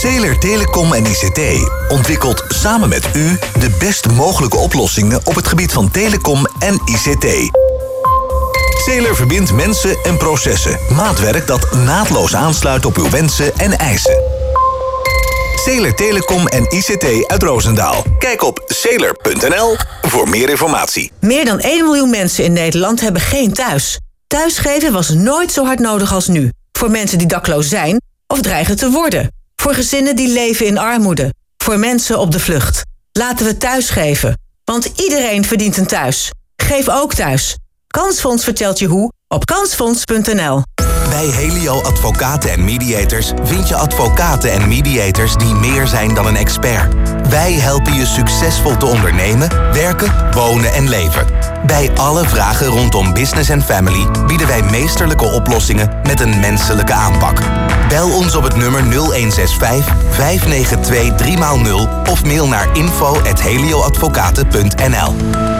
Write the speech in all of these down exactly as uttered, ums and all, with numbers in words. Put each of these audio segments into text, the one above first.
Zeeler Telecom en I C T ontwikkelt samen met u de best mogelijke oplossingen op het gebied van telecom en I C T. Zeeler verbindt mensen en processen. Maatwerk dat naadloos aansluit op uw wensen en eisen. Zeeler Telecom en I C T uit Roosendaal. Kijk op zeeler punt n l voor meer informatie. Meer dan één miljoen mensen in Nederland hebben geen thuis. Thuisgeven was nooit zo hard nodig als nu. Voor mensen die dakloos zijn of dreigen te worden. Voor gezinnen die leven in armoede. Voor mensen op de vlucht. Laten we thuisgeven. Want iedereen verdient een thuis. Geef ook thuis. Kansfonds vertelt je hoe op kansfonds punt n l. Bij Helio Advocaten en Mediators vind je advocaten en mediators die meer zijn dan een expert. Wij helpen je succesvol te ondernemen, werken, wonen en leven. Bij alle vragen rondom business en family bieden wij meesterlijke oplossingen met een menselijke aanpak. Bel ons op het nummer nul een zes vijf, vijf negen twee, drie nul of mail naar info at helioadvocaten punt n l.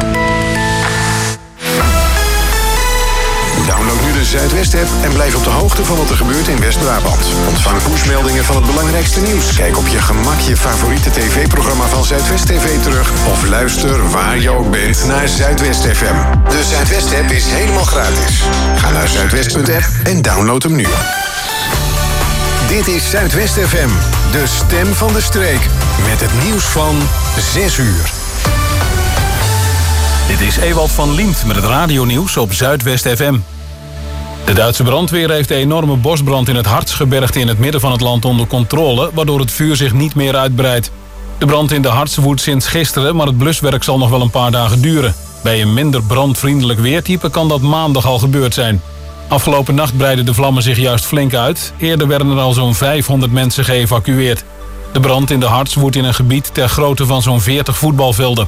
Download nu de Zuidwest-app en blijf op de hoogte van wat er gebeurt in West-Brabant. Ontvang pushmeldingen van het belangrijkste nieuws. Kijk op je gemak je favoriete tv-programma van Zuidwest T V terug. Of luister waar je ook bent naar Zuidwest F M. De Zuidwest-app is helemaal gratis. Ga naar zuidwest punt app en download hem nu. Dit is Zuidwest F M, de stem van de streek. Met het nieuws van zes uur. Dit is Ewald van Liemt met het radionieuws op Zuidwest F M. De Duitse brandweer heeft de enorme bosbrand in het Hartsgebergte in het midden van het land onder controle, waardoor het vuur zich niet meer uitbreidt. De brand in de Harts woedt sinds gisteren, maar het bluswerk zal nog wel een paar dagen duren. Bij een minder brandvriendelijk weertype kan dat maandag al gebeurd zijn. Afgelopen nacht breidden de vlammen zich juist flink uit. Eerder werden er al zo'n vijfhonderd mensen geëvacueerd. De brand in de Harts woedt in een gebied ter grootte van zo'n veertig voetbalvelden.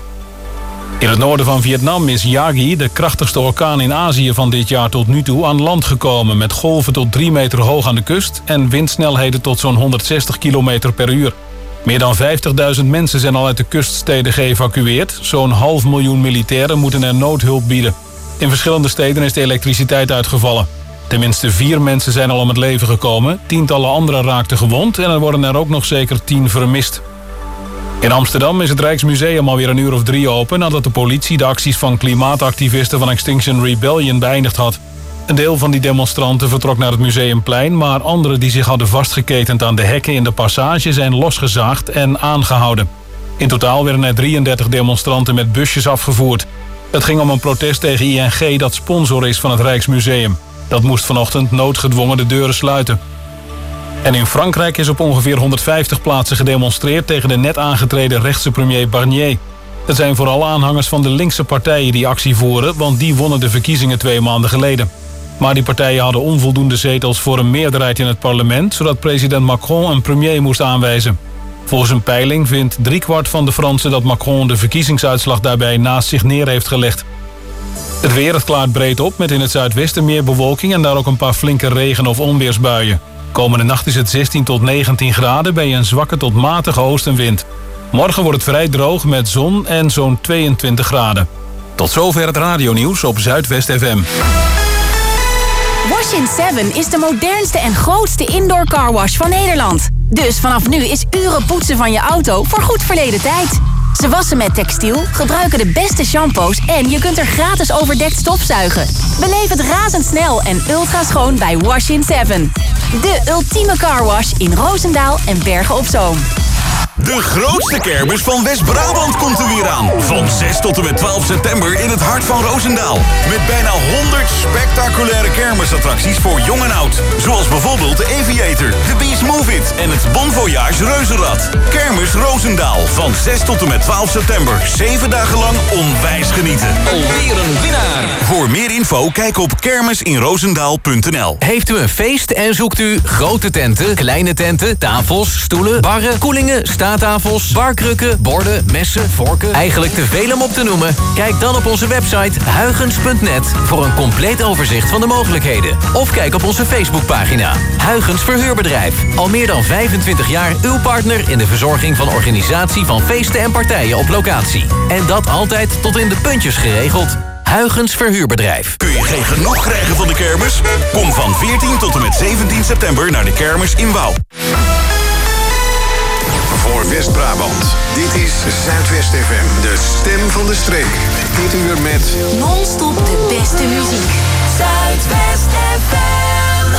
In het noorden van Vietnam is Yagi, de krachtigste orkaan in Azië van dit jaar tot nu toe, aan land gekomen met golven tot drie meter hoog aan de kust en windsnelheden tot zo'n honderdzestig kilometer per uur. Meer dan vijftigduizend mensen zijn al uit de kuststeden geëvacueerd. Zo'n half miljoen militairen moeten er noodhulp bieden. In verschillende steden is de elektriciteit uitgevallen. Tenminste vier mensen zijn al om het leven gekomen, tientallen anderen raakten gewond en er worden er ook nog zeker tien vermist. In Amsterdam is het Rijksmuseum alweer een uur of drie open nadat de politie de acties van klimaatactivisten van Extinction Rebellion beëindigd had. Een deel van die demonstranten vertrok naar het Museumplein, maar anderen die zich hadden vastgeketend aan de hekken in de passage zijn losgezaagd en aangehouden. In totaal werden er drieëndertig demonstranten met busjes afgevoerd. Het ging om een protest tegen I N G dat sponsor is van het Rijksmuseum. Dat moest vanochtend noodgedwongen de deuren sluiten. En in Frankrijk is op ongeveer honderdvijftig plaatsen gedemonstreerd tegen de net aangetreden rechtse premier Barnier. Het zijn vooral aanhangers van de linkse partijen die actie voeren, want die wonnen de verkiezingen twee maanden geleden. Maar die partijen hadden onvoldoende zetels voor een meerderheid in het parlement, zodat president Macron een premier moest aanwijzen. Volgens een peiling vindt driekwart van de Fransen dat Macron de verkiezingsuitslag daarbij naast zich neer heeft gelegd. Het weer, het klaart breed op met in het zuidwesten meer bewolking en daar ook een paar flinke regen- of onweersbuien. Komende nacht is het zestien tot negentien graden bij een zwakke tot matige oostenwind. Morgen wordt het vrij droog met zon en zo'n tweeëntwintig graden. Tot zover het radionieuws op Zuidwest F M. Wash in seven is de modernste en grootste indoor carwash van Nederland. Dus vanaf nu is uren poetsen van je auto voor goed verleden tijd. Ze wassen met textiel, gebruiken de beste shampoos en je kunt er gratis overdekt stofzuigen. Beleef het razendsnel en ultra schoon bij Wash in seven. De ultieme carwash in Roosendaal en Bergen op Zoom. De grootste kermis van West-Brabant komt er weer aan. Van zes tot en met twaalf september in het hart van Roosendaal. Met bijna honderd spectaculaire kermisattracties voor jong en oud. Zoals bijvoorbeeld de Aviator, de Beast Move It en het Bon Voyage Reuzenrad. Kermis Roosendaal van zes tot en met twaalf september. Zeven dagen lang onwijs genieten. Alweer een winnaar. Voor meer info kijk op kermisinroosendaal punt n l. Heeft u een feest en zoekt u grote tenten, kleine tenten, tafels, stoelen, barren, koelingen, staattafels, barkrukken, borden, messen, vorken. Eigenlijk te veel om op te noemen. Kijk dan op onze website huygens punt net voor een compleet overzicht van de mogelijkheden. Of kijk op onze Facebookpagina. Huygens Verhuurbedrijf. Al meer dan vijfentwintig jaar uw partner in de verzorging van organisatie van feesten en partijen op locatie. En dat altijd tot in de puntjes geregeld. Huygens Verhuurbedrijf. Kun je geen genoeg krijgen van de kermis? Kom van veertien tot en met zeventien september naar de kermis in Wouw. voor West-Brabant. Dit is Zuidwest F M, de stem van de streek. Dit uur met Non-stop de beste muziek. Zuidwest F M.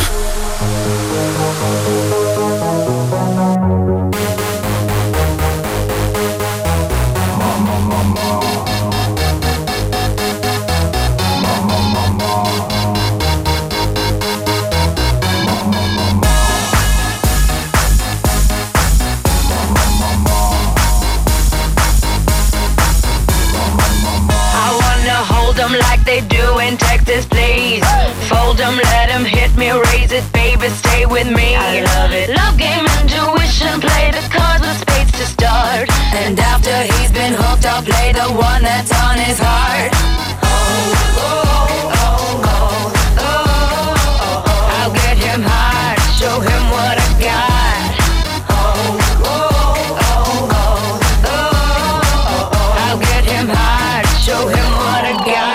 Like they do in Texas, please. Fold them, let them hit me, raise it, baby, stay with me. I love it. Love game, intuition, play the cards with spades to start. And after he's been hooked, I'll play the one that's on his heart. Oh, oh, oh, oh, oh, oh, oh. I'll get him hard, show him what I got. Oh, oh, oh, oh, oh, oh. I'll get him hard, show him what I got.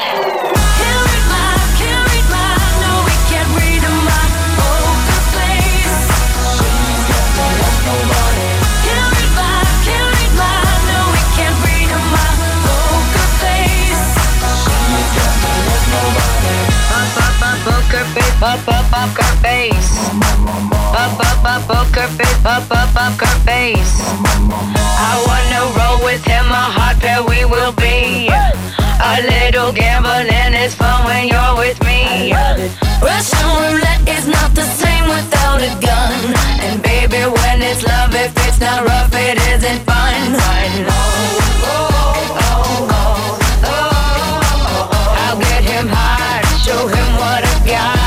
Up, up, up her face. Up, up, up, poker face. Up, up, up her face. I wanna roll with him, a hot pair we will be. A little gambling is fun when you're with me. Russian roulette is not the same without a gun. And baby, when it's love, if it's not rough, it isn't fun. Oh, oh, oh, oh, oh, oh. I'll get him hard, show him what I got.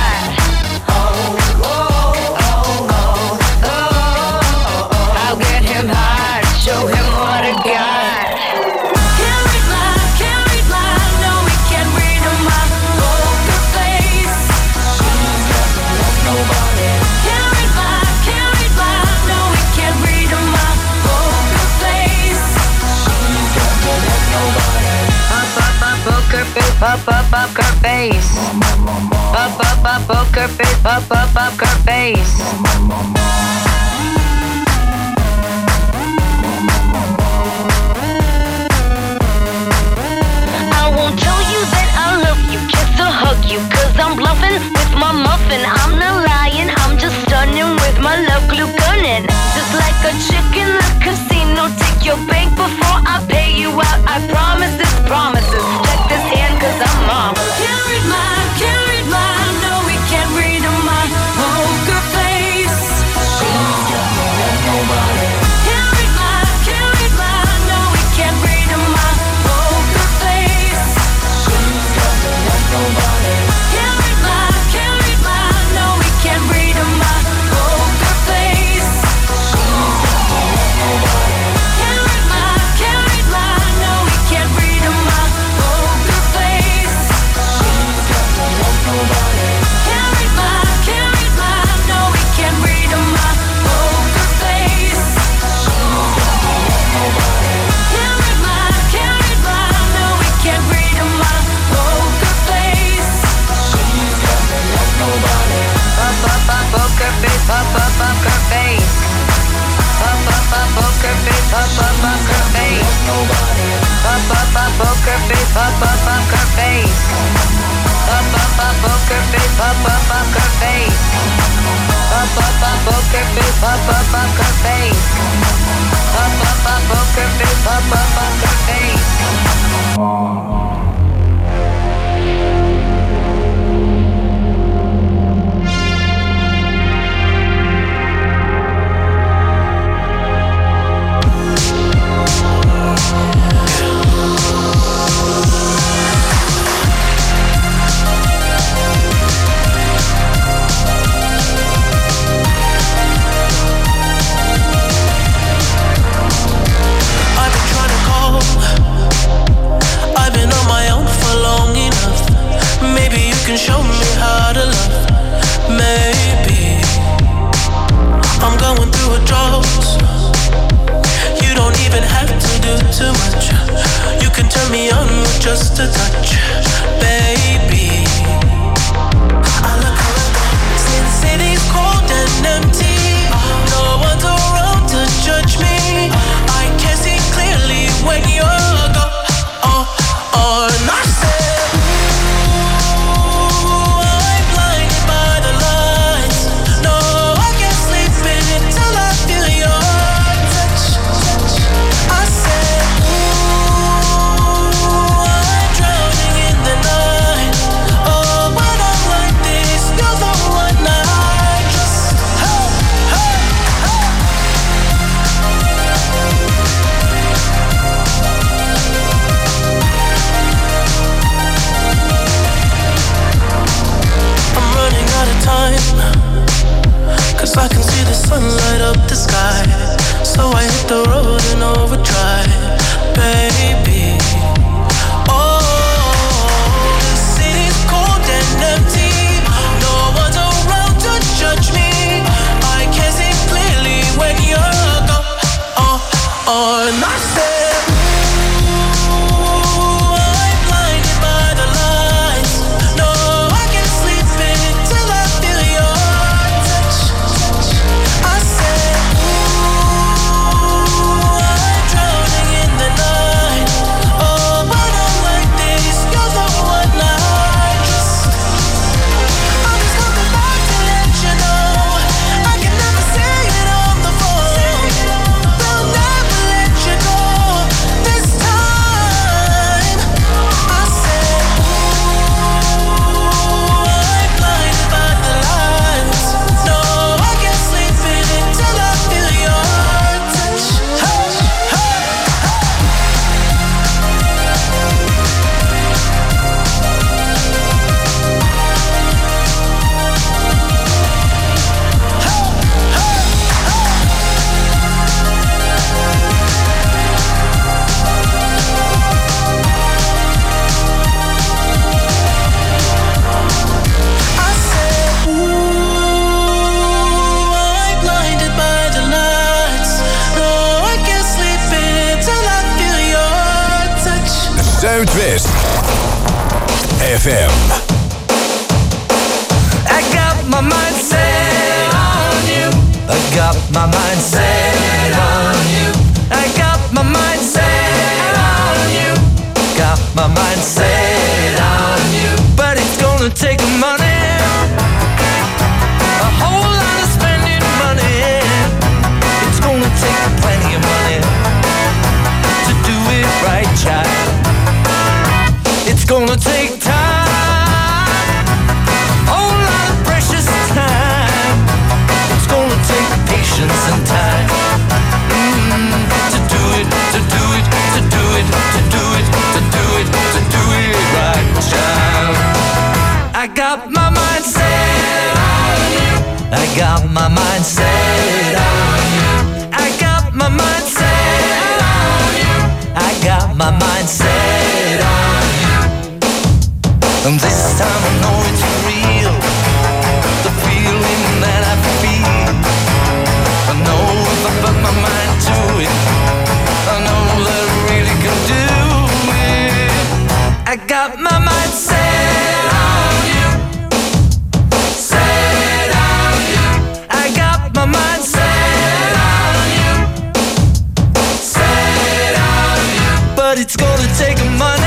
Show him what I got. Can't read my, can't read my, no, we can't read my poker face. She's got me like nobody. Can't read my, can't read my, no, we can't read my poker face. She's got me like nobody. Up, up, up, poker face, up, up, up, her face. Up, up, up, poker face, up, up, up, her face. Hug you, cause I'm bluffing with my muffin. I'm not lying, I'm just stunning with my love glue gunning. Just like a chick in the casino, take your bank before I pay you out. I promise this promises. Check this hand cause I'm mom. Can't read my, can't read my, no we can't read my poker face. She's got me like nobody. Can't read my, can't read my, no we can't read my poker face. She's got me like nobody. Up, up, up her face. Up, up, up, poker face. Up, up, up her face. Up, up, up, poker face. Up, up, up her face. Up, up, up, poker face. Up, up, up her face. Up, up, up, poker face. Up, up, up her face. Up, up, up, poker face. Up, up, up her face. Can show me how to love. Maybe I'm going through a drought. You don't even have to do too much. You can turn me on with just a touch, baby. I look around, since city's cold and empty. No one's around to judge me. so I can see the sun light up the sky. So I hit the road in overdrive, baby. Oh, the city's cold and empty. No one's around to judge me. I can see clearly when you're gone. Oh, oh, and I said, Zuidwest F M. I got my mind set on you. I got my mind set on you. I got my mind set on you. Got my mind set on you. But it's gonna take money, a whole lot of spending money. It's gonna take plenty of money to do it right, child. It's gonna take time, a whole lot of precious time. It's gonna take patience and time mm, to do it, to do it, to do it, to do it, to do it, to do it right, child. I got my mind set on you. I got my mind set on you. I got my mind set on you. I got my mind set on you. And this time I know it's real, the feeling that I feel. I know if I put my mind to it, I know that I really can do it. I got my mind set on you, set on you. I got my mind set on you, set on you. But it's gonna take money,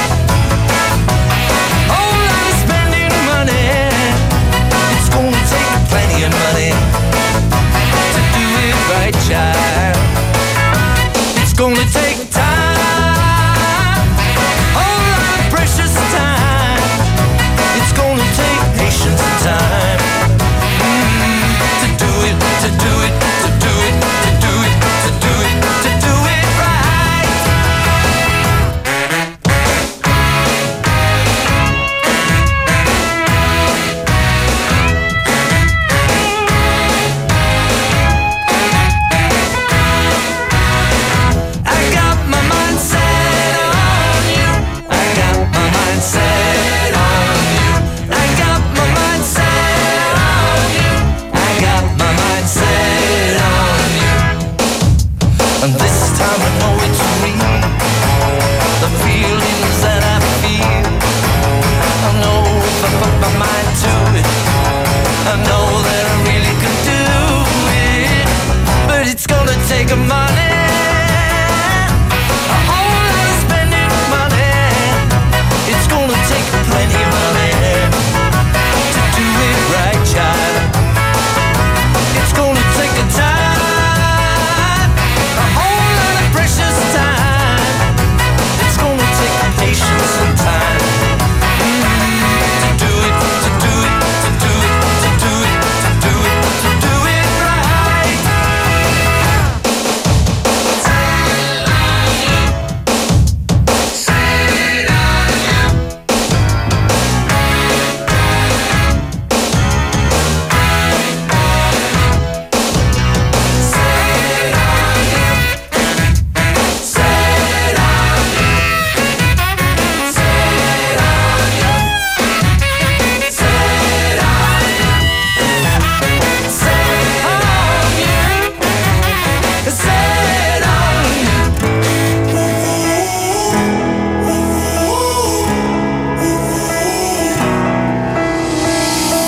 money to do it right, child. It's gonna take time, a whole lot of precious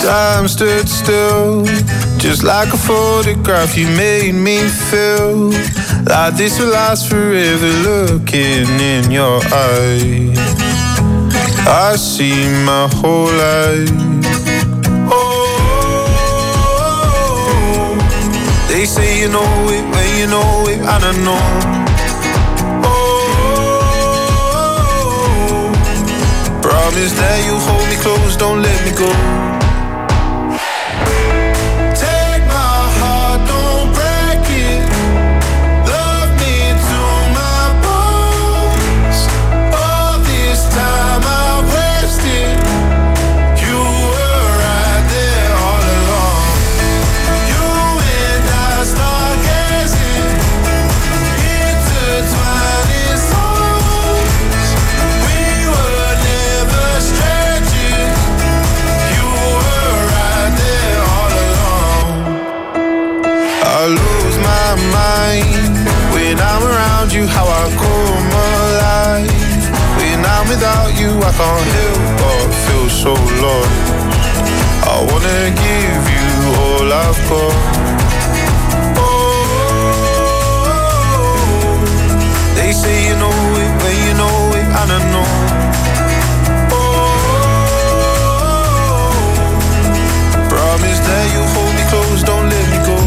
Time stood still, just like a photograph. You made me feel like this will last forever. Looking in your eyes, I see my whole life. Oh, they say you know it when you know it, and I know. Oh, promise that you hold me close, don't let me go. How I come alive when I'm without you, I can't help but feel so lost. I wanna give you all I've got. Oh, they say you know it when you know it, and I know. Oh, promise that you hold me close, don't let me go.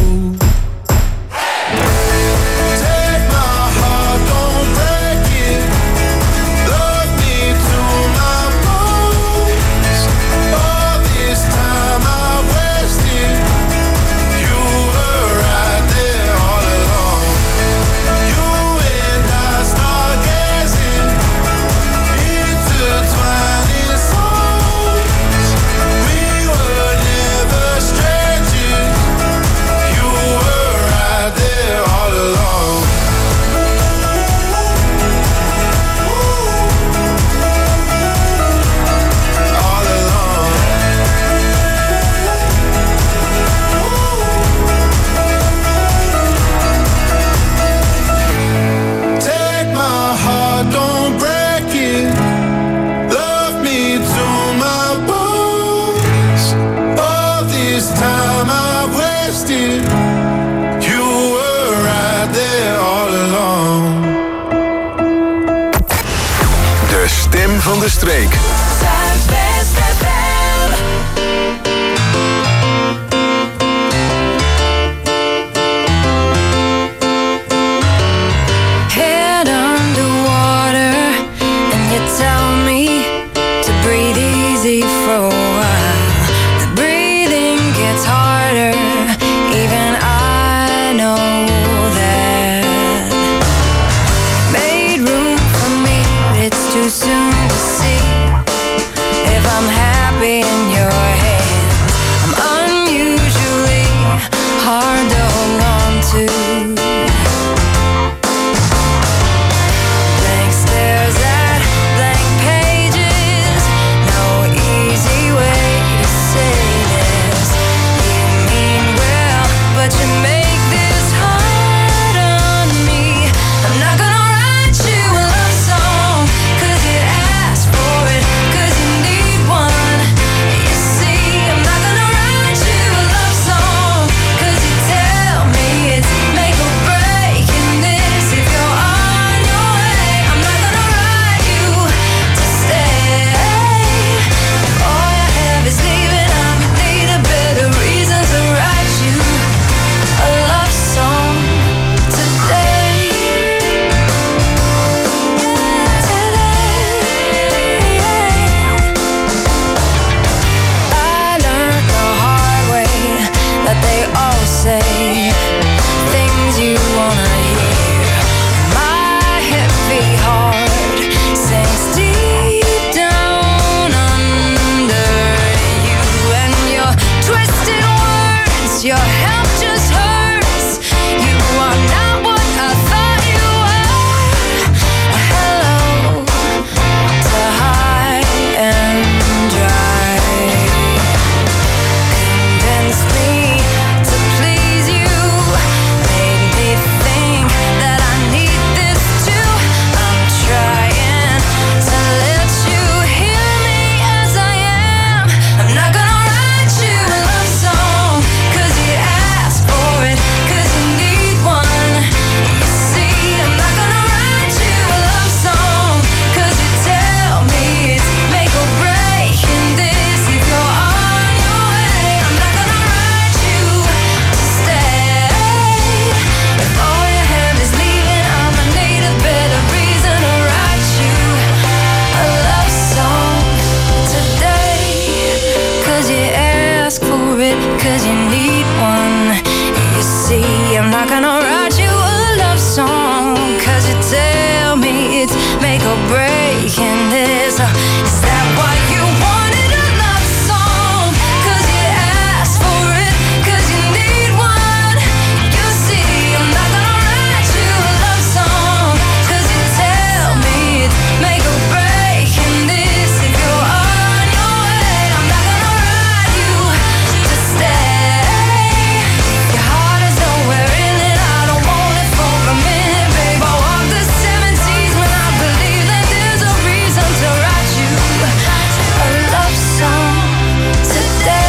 Van de streek. Zuidwest F M. Head underwater, and you tell me to breathe easy for a while. The breathing gets harder, even I know that. Made room for me, but it's too soon to see. it, cause you need one. You see, I'm not gonna write you a love song, cause you tell me it's make or break. And this, uh, is that what you wanted, a love song? Cause you asked for it, cause you need one. You see, I'm not gonna write you a love song, cause you tell me it's make or break. And this, if you're on your way, I'm not gonna write you to stay. Your heart is nowhere in it, I don't want it for a minute, babe. I walk the seven seas when I believe that there's a reason to write you a love song today.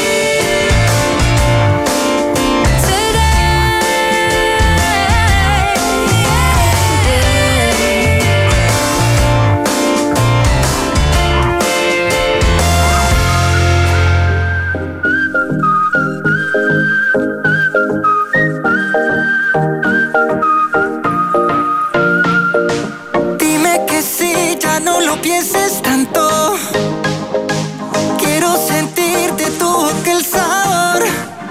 Dime que sí, ya no lo pienses tanto. Quiero sentirte tú aquel sabor.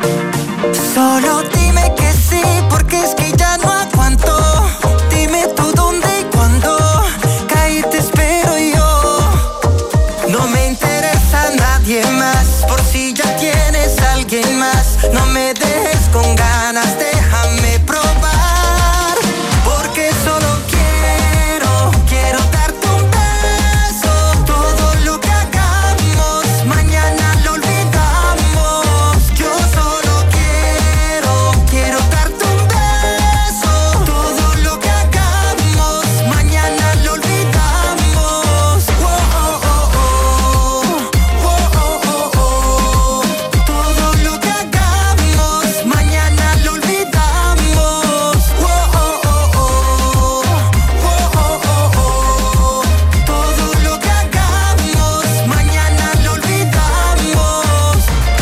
Solo dime que sí, porque es que ya no aguanto. Dime tú dónde y cuándo. Caí te espero yo. No me interesa nadie más, por si ya tienes a alguien más. No me dejes con ganas, déjame probar. Porque solo quiero, quiero darte un beso. Todo lo que hagamos, mañana lo olvidamos. Yo solo quiero, quiero darte un beso. Todo lo que hagamos, mañana lo olvidamos. Oh, oh, oh, oh. Oh, oh, oh, oh. Todo lo que hagamos, mañana lo olvidamos. Oh, oh, oh, oh. Oh, oh, oh, oh. Todo lo que hagamos, mañana lo olvidamos.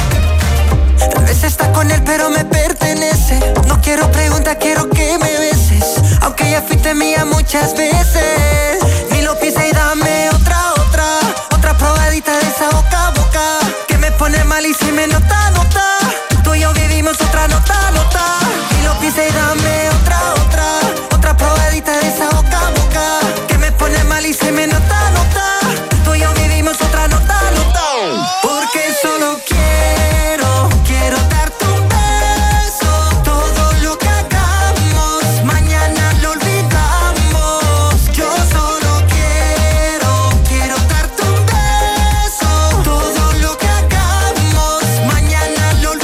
Tal vez está con él, pero me pertenece. No quiero preguntar, quiero que me beses. Aunque ya fuiste mía muchas veces. Ni lo pienses y dame otra, otra. Otra probadita de esa boca a boca. Que me pone mal y si me nota, nota. Tú y yo vivimos otra nota, nota. Ni lo pienses y dame otra, otra. Otra probadita de esa boca a boca. Que me pone mal y si me nota, nota. Tú y yo vivimos otra nota, nota. Porque solo quiero, quiero darte un beso. Todo lo que hagamos, mañana lo olvidamos. Yo solo quiero, quiero darte un beso. Todo lo que hagamos, mañana lo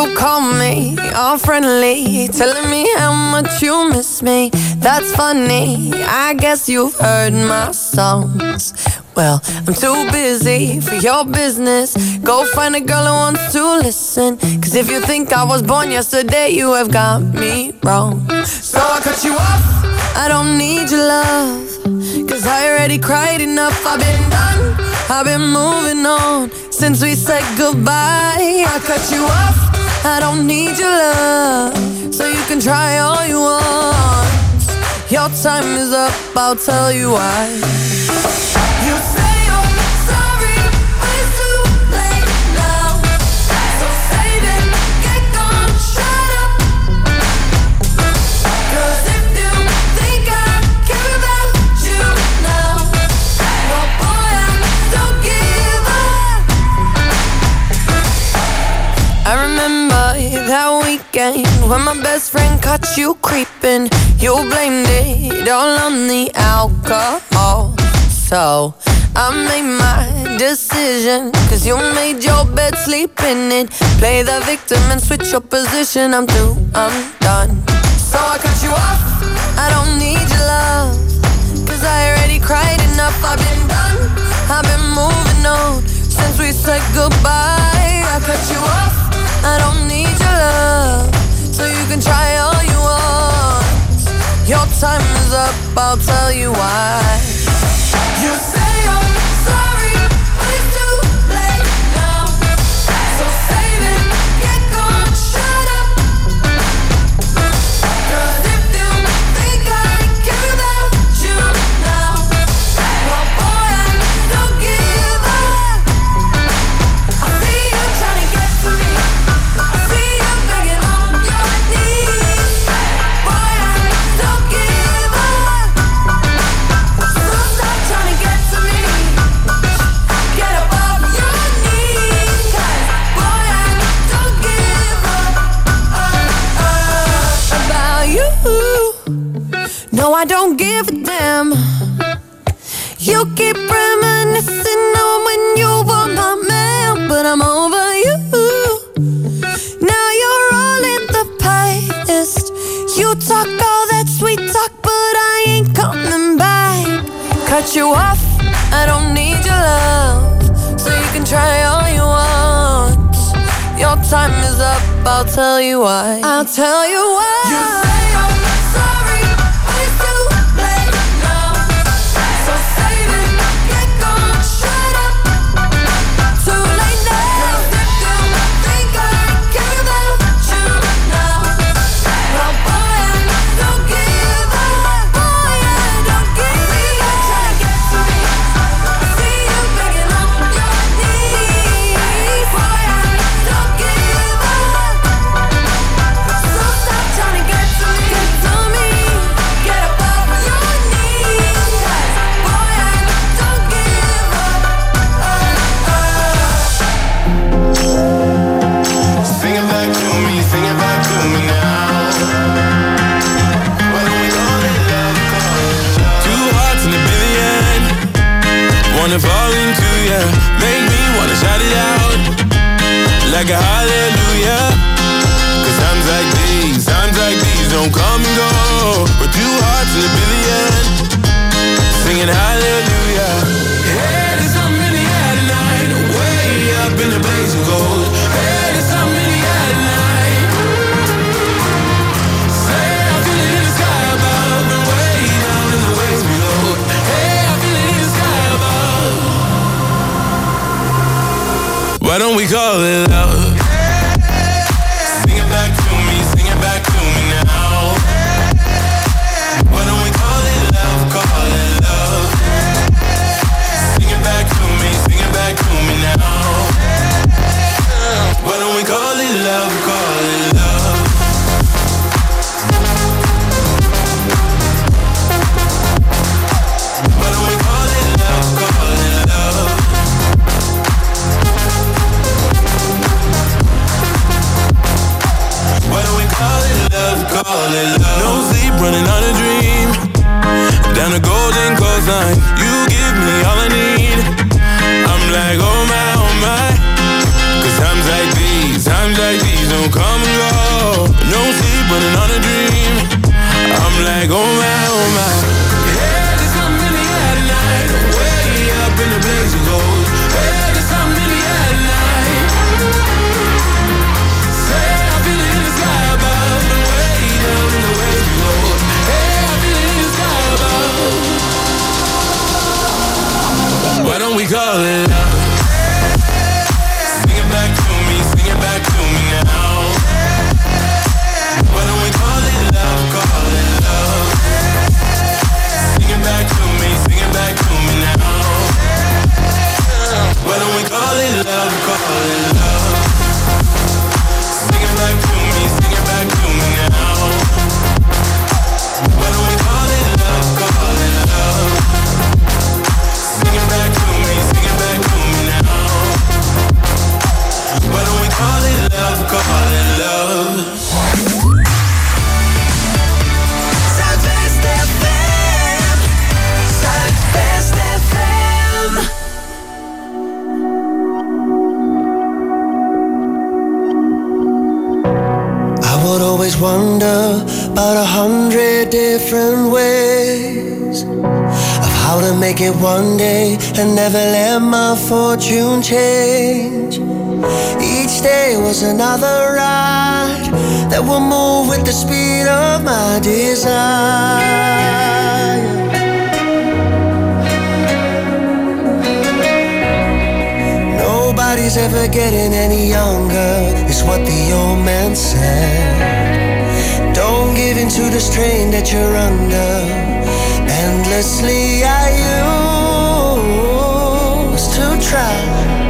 you call me all friendly, telling me how much you miss me. That's funny, I guess you've heard my songs. Well, I'm too busy for your business. Go find a girl who wants to listen. Cause if you think I was born yesterday, you have got me wrong. So I cut you off, I don't need your love. Cause I already cried enough, I've been done, I've been moving on since we said goodbye. I cut you off, I don't need your love. So you can try all you want. Your time is up, I'll tell you why. You say you're sorry, but it's too late now. So save it, get gone, shut up. Cause if you think I care about you now, well boy, I don't give up. I remember that weekend when my best friend caught you creeping. You blamed it all on the alcohol. So I made my decision, cause you made your bed, sleep in it. Play the victim and switch your position. I'm through, I'm done. So I cut you off, I don't need your love. Cause I already cried enough, I've been done, I've been moving on since we said goodbye. I cut you off, I don't need your love. So you can try all you want. Your time is up, I'll tell you why. You say you're sorry, but it's too late now. So save it, get gone, shut up. Cause if you think I care about you now, well boy, I don't give up. I see you trying to get to me, I see you begging on your knees. Boy, I don't give up. So stop trying to get to me, get up off your knees. Cause boy, I don't give up uh, uh, about you. No, I don't give a damn. You keep reminiscing on when you were my man, but I'm over you. Now you're all in the past. You talk all that sweet talk, but I ain't coming back. Cut you off, I don't need your love. So you can try all you want. Your time is up, I'll tell you why. I'll tell you why. You say you're sorry, but it's too late now. So save it, get gone, shut up. Too late now. Cause if you think I care about you now, well boy, I don't give up. Boy, I don't give up. Trying to get to me, I see you begging on your knees. Boy, I don't give up. So stop trying to get to me, get to me. Get up off your knees. Cause boy, I don't give up. Uh, uh. Sing it back to me, sing it back to me now. Why don't we call it love, call it love? Two hearts in a billion, wanna fall into ya, make me wanna shout it out like a hallelujah. Cause times like these, times like these don't come and go. We're two hearts in a billion, singing hallelujah. Hey, there's something in the air tonight, way up in the blaze of gold. Hey, there's something in the air tonight. Say I feel it in the sky above and way down in the waves below. Hey, I feel it in the sky above. Why don't we call it love? Sing it back to me, sing it back to me now. Why don't we call it love, call it love? Sing it back to me, sing it back to me now. Why don't we call it love, call it love? Why don't we call it love, call it love? Why don't we call it love, call it love? No sleep, running on a dream. Down the golden coastline, you give me all I need. I'm like, oh my, oh my. Cause times like these, times like these don't come call it love? Sing it back to me, sing it back to me now. Why don't we call it love, call it love? Sing it back to me, sing it back to me now. Why don't we call it love, call it love? Sing it back to me, sing it back to me now. Why don't we call it love, call it love? Sing it back to me, sing it back to me now. Why don't we call it love, call it love? Zuidwest F M, Zuidwest F M. I would always wonder about a hundred different ways of how to make it one day and never let my fortune change. Each day was another ride that will move with the speed of my desire. Nobody's ever getting any younger, is what the old man said. Don't give in to the strain that you're under. Endlessly I used to try.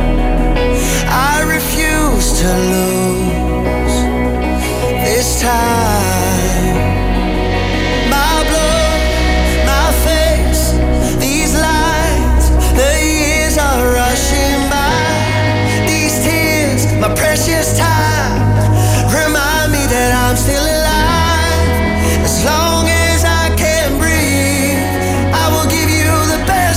I refuse to lose this time. My blood, my face, these lines, the years are rushing by. These tears, my precious time, remind me that I'm still alive. As long as I can breathe, I will give you the best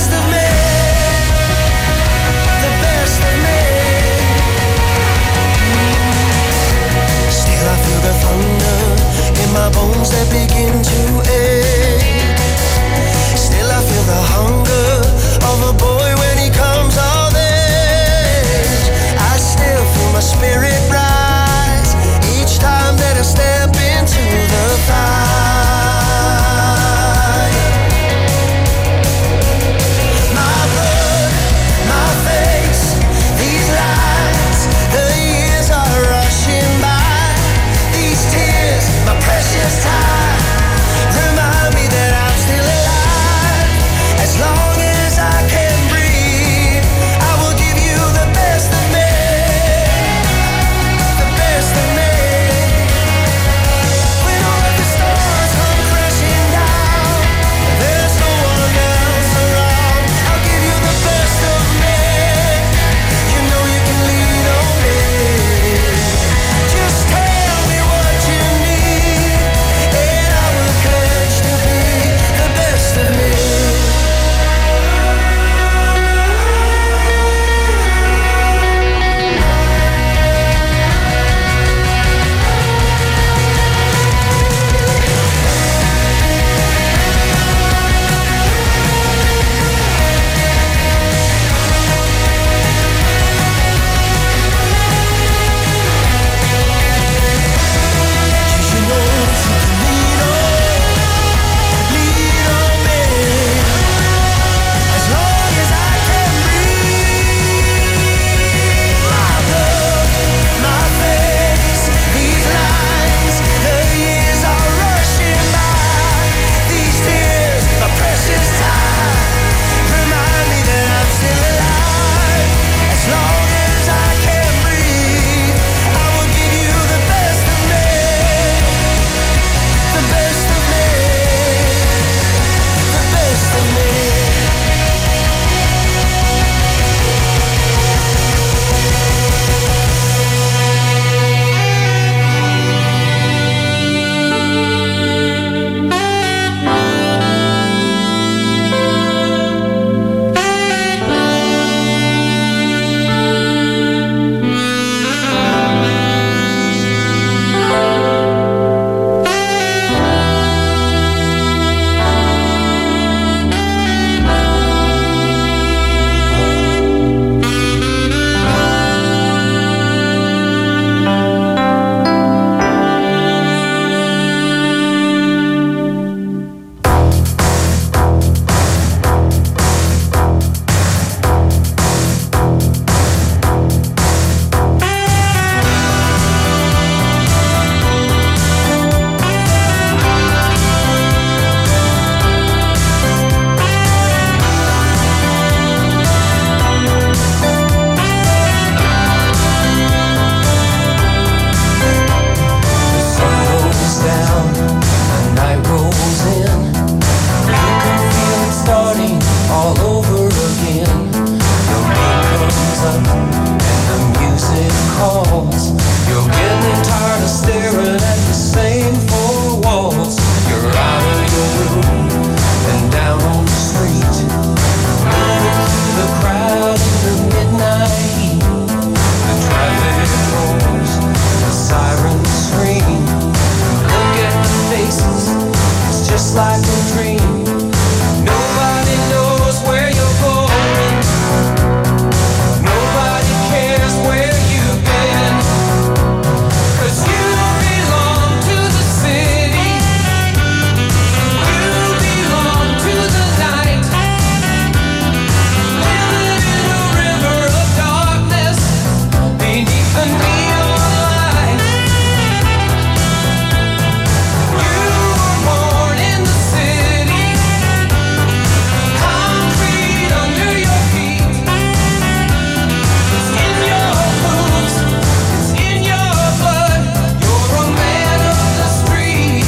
just like a dream. Nobody knows where you're going. Nobody cares where you've been. 'Cause you belong to the city. You belong to the night. Living in a river of darkness beneath the neon light. You were born in the city. Concrete under your feet. It's in your moves. It's in your blood. You're a man of the street.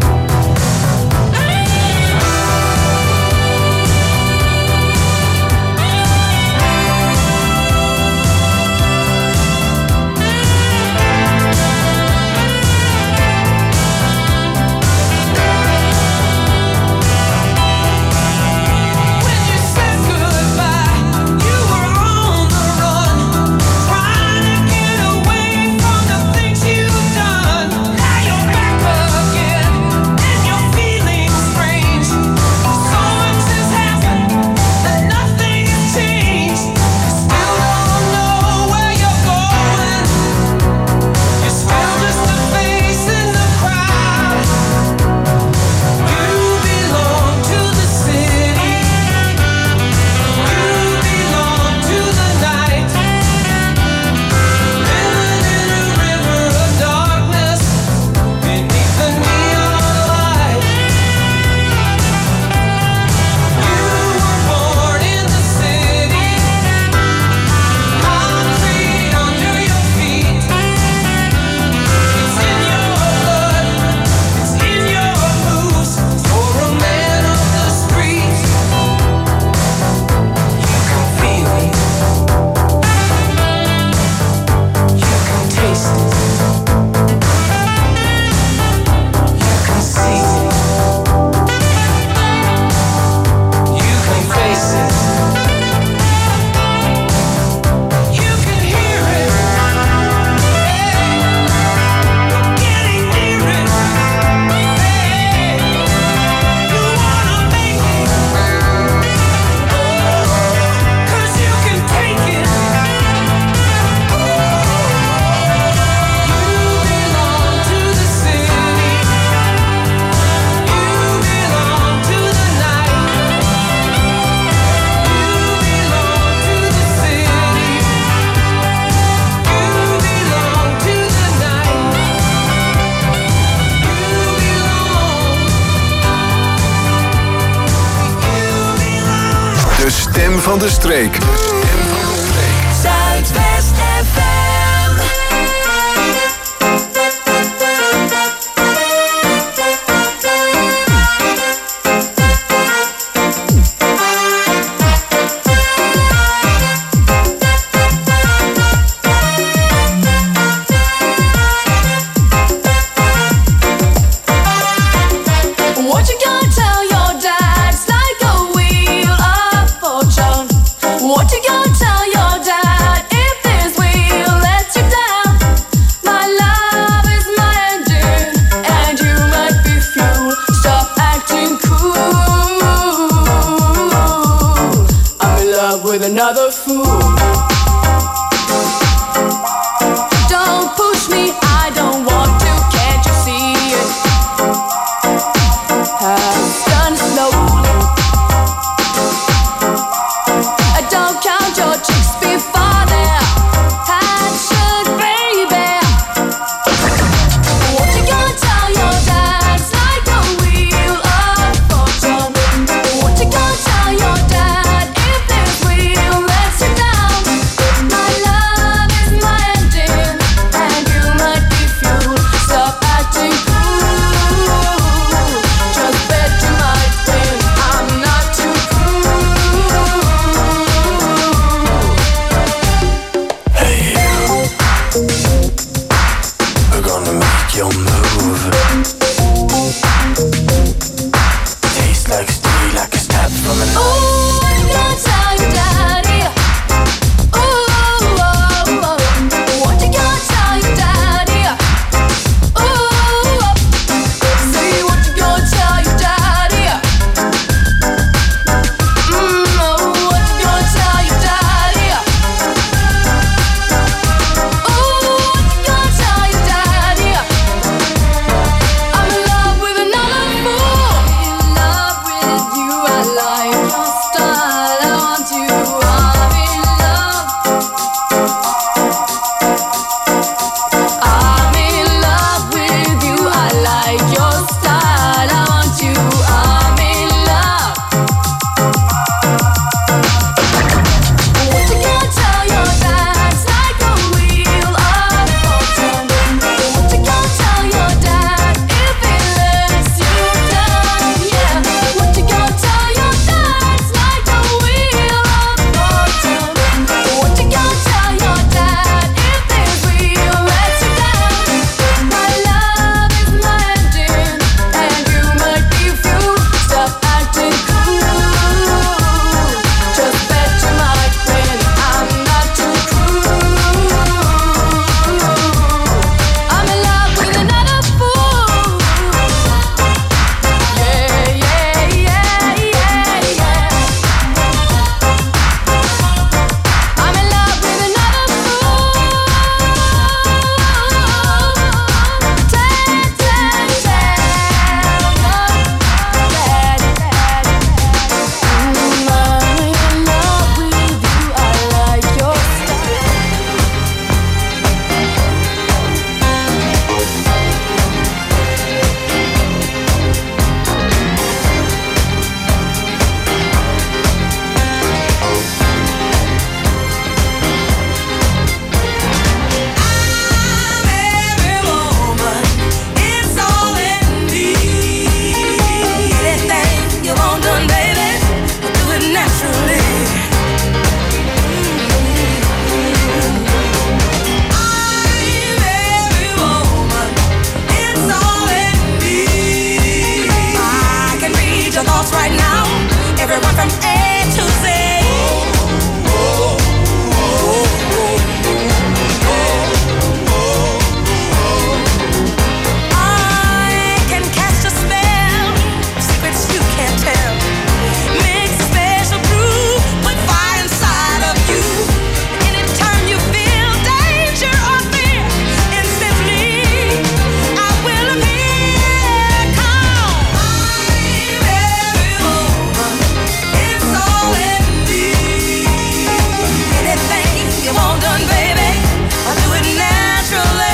When you said goodbye, you were on the run, trying to get away from the things you've done. Now you're back again, and you're feeling strange. So much has happened, and nothing has changed. You still don't know where you're going. You're still just a face in the crowd. You belong to the city. You belong to the night. Living in a river of darkness beneath the neon light. You were born in the city. Concrete under your feet. It's in your blood. It's in your moves. You're a man of the streets. You can feel it. You can taste it. You can see it. You can face it. You can hear it. Hey, you're getting near it. Hey, you wanna make it. 'Cause you can take it. You belong to the city. You belong to the night. You belong to the city. You belong to the night. You belong. De stem van de streek. De stem van de streek. Zuidwest F M. What you gonna tell your dad? It's like a wheel of fortune. What you gonna tell your dad if this wheel lets you down? My love is my engine, and you might be fuel. Stop acting cool. I'm in love with another fool. Don't push me, I don't want to. Can't you see it? Has done slowly. I don't count your chicks before they're hatched, baby. What you gonna tell your dad? It's like a wheel of fortune. What you gonna tell your dad if this wheel lets you down? everyone from A to Z. I can cast a spell, secrets you can't tell. Mix a special brew with fire inside of you. Anytime you feel danger or fear, instantly I will appear. Come, I'm every woman. It's all in me. Anything you want done, baby, I'll do it naturally.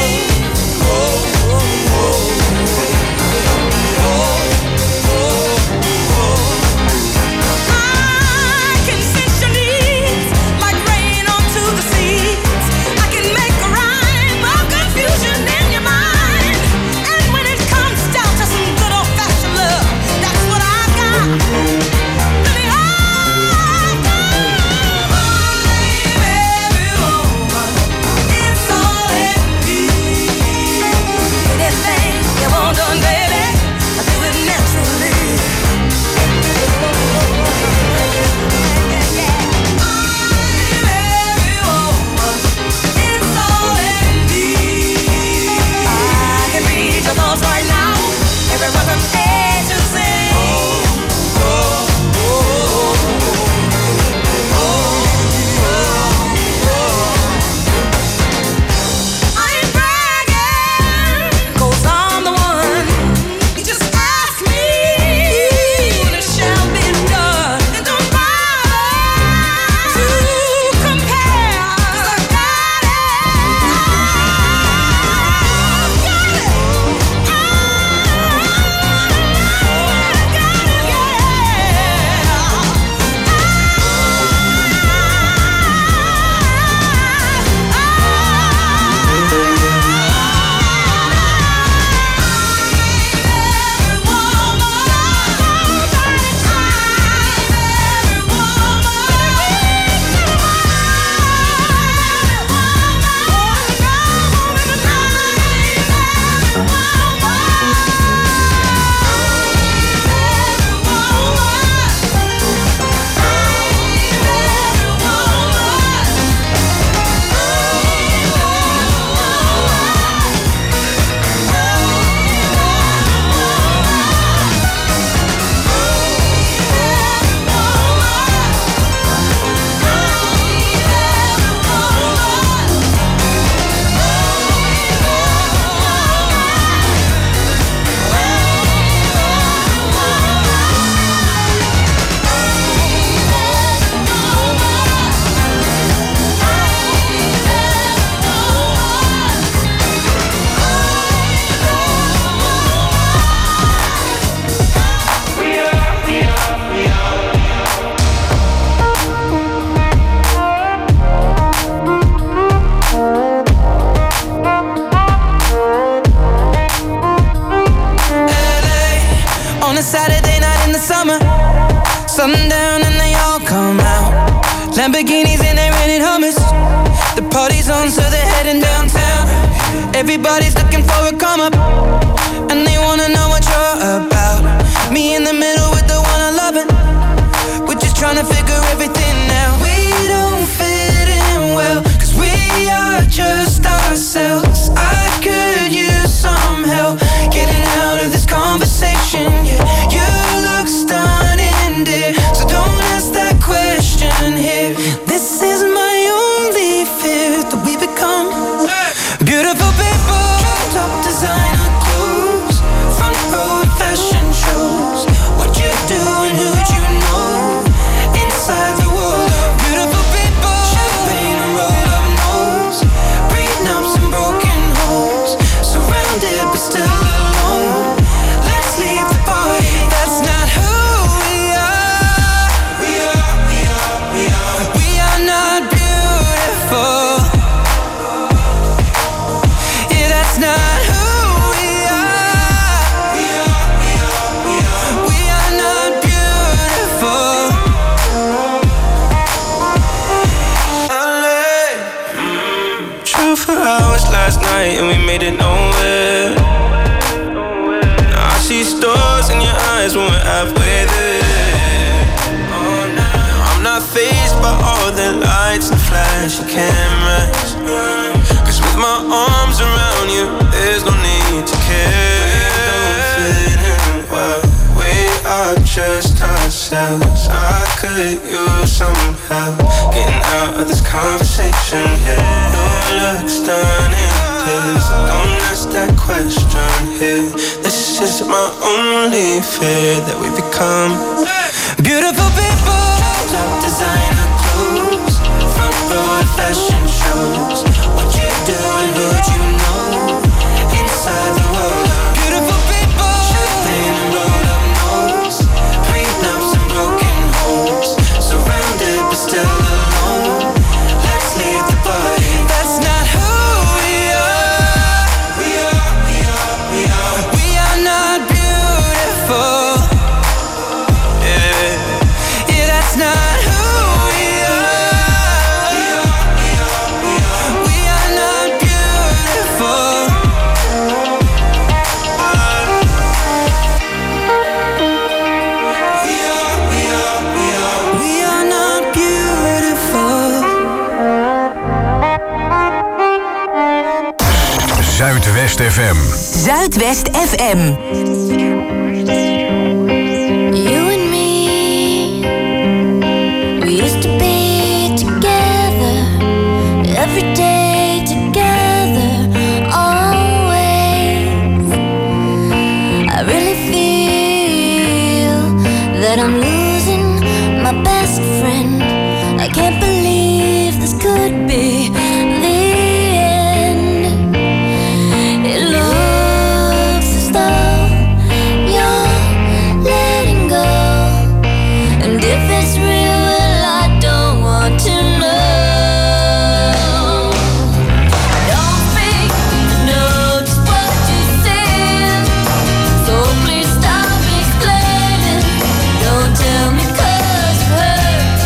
I can sense your needs like rain onto the seas. I can make a rhyme of confusion in your mind. And when it comes down to some good old-fashioned love, that's what I've got. Baby, I've got. I'm every woman. It's all in me. Anything you want done, baby, I'll do it naturally. I can read your thoughts right now. Everyone from A to Z. I ain't bragging, 'cause I'm the one. You just ask me, and it shall be done. And don't bother to compare, 'cause I got it. I've got it. On a Saturday night in the summer, sundown and they all come out. Lamborghinis and they're renting Hummers. The party's on, so they're heading downtown. Everybody's looking for a come up, and they wanna know what you're about. Me in the middle with the one I love it. We're just trying to figure everything out. We don't fit in well, 'cause we are just ourselves. I could use some help getting out of this conversation. Yeah, you look stunning, dear, so don't ask that question here. This is my only fear, that we become beautiful people. Top designer clothes, front row fashion shows. What you do and who'd you know? Inside the world of beautiful people. Champagne and rolled up nose, prenups and broken homes. Surrounded but still alone. Let's leave the party. That's not who we are. We are, we are, we are. We are not beautiful. Yeah, that's not who we are. We are, we are, we are. We are not beautiful. L A. Drove for hours last night and we made it nowhere. Now I see stars in your eyes when we're halfway there. lights and flashy cameras. Cause with my arms around you, there's no need to care. Don't fit in well, we are just ourselves. I could use some help getting out of this conversation. Yeah, your looks stunning, please don't ask that question here. This is my only fear, that we become beautiful people. Top designer clothes, front row at fashion shows. What you do and who you know inside the world. Beautiful people, champagne and rolled up nose, prenups and broken homes, surrounded but still alone. Let's leave the party. That's not who we are. We are, we are, we are. We are not beautiful. Yeah, yeah, that's not who we are. We are, we are, we are. We are not beautiful. We are, we are, we are. We are not beautiful. Zuidwest F M. Zuidwest F M. You and me, we used to be together, every day together, always. I really feel that I'm losing my best friend. I can't believe this could be the end. It looks as though you're letting go, and if it's real, well, I don't want to know. Don't speak, I know just what you said, so please stop explaining. Don't tell me 'cause it hurts.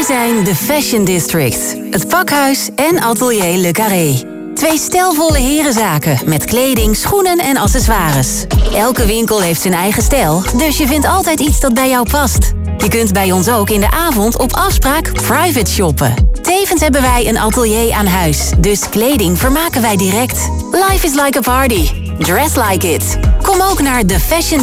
zijn de Fashion District, het pakhuis en Atelier Le Carré. Twee stijlvolle herenzaken met kleding, schoenen en accessoires. Elke winkel heeft zijn eigen stijl, dus je vindt altijd iets dat bij jou past. Je kunt bij ons ook in de avond op afspraak private shoppen. Tevens hebben wij een atelier aan huis, dus kleding vermaken wij direct. Life is like a party. Dress like it. Kom ook naar The Fashion